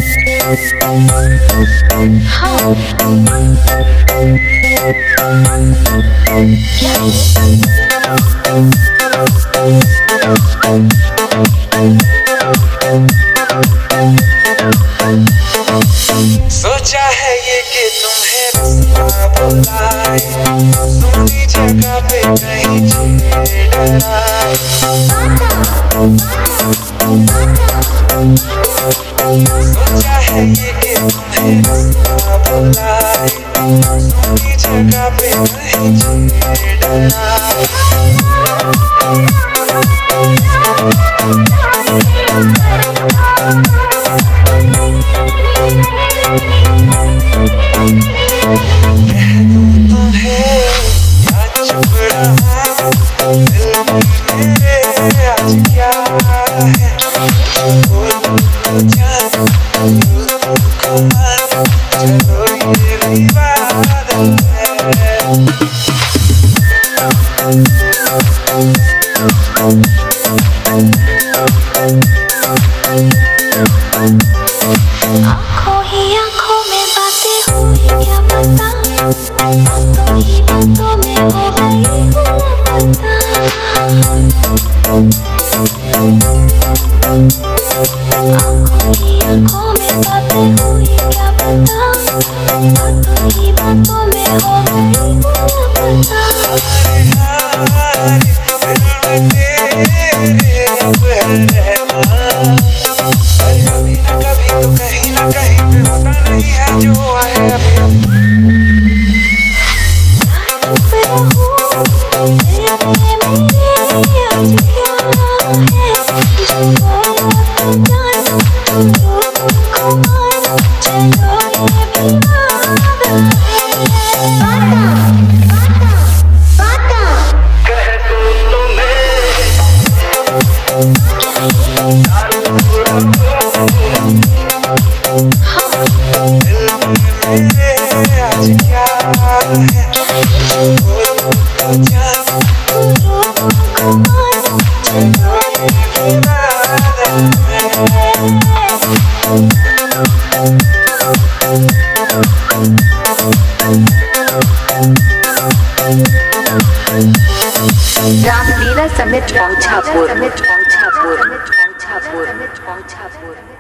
सोचा है ये कि तुम्हें रस्ता बुलाए, सुनी जगह पे कहीं डराए। सोचा है ये कि तुम्हें रस्ता बुलाए, सुनी जगह पे कहीं डराए। आँखों ही आँखों में बातें हुई क्या पता, बातों ही बातों में हो गई लापता। आँखों ही आँखों में बातें हुई क्या पता, बातों ही बातों में हो गई लापता। कभी ना कभी तो कहीं ना कहीं पे होता नहीं है जो है अभी। रामलीला समिट पहुंचापुर।